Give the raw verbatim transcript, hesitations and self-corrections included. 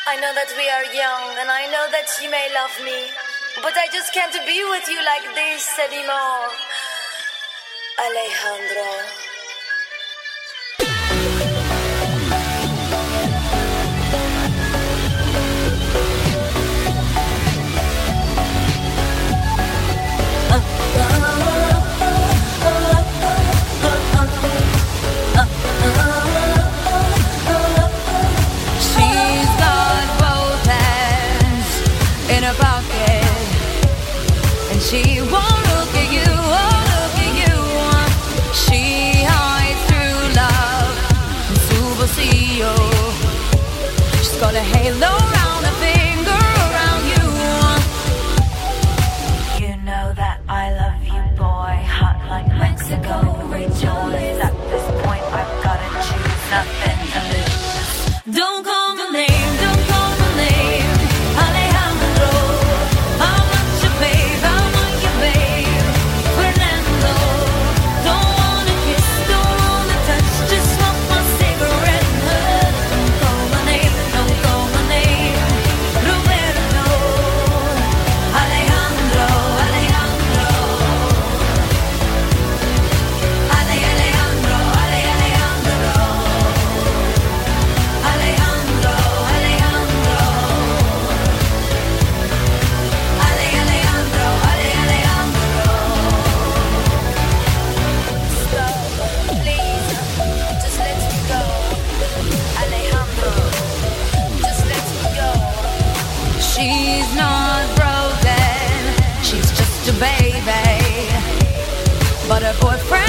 I know that we are young, and I know that you may love me, but I just can't be with you like this anymore. Alejandro. She won't look at you, won't look at you. She hides through love and superseo. She's got a halo around her finger around you. You know that I love you, boy. Hot like Mexico, rejoice. At this point, I've gotta choose nothing to lose. Don't call my name, don't call my name, Alejandro. I'm not your babe, I'm not your babe, Fernando. Don't wanna kiss, don't wanna touch, just smoke my cigarette. Don't call my name, don't call my name, Roberto. Alejandro, Alejandro. Ale, Alejandro, Ale, Alejandro. Alejandro, Alejandro. Ale, Alejandro, Ale, Alejandro. Stop, please. Just let me go. Alejandro, just let me go. She's not broken, she's just a baby, but her boyfriend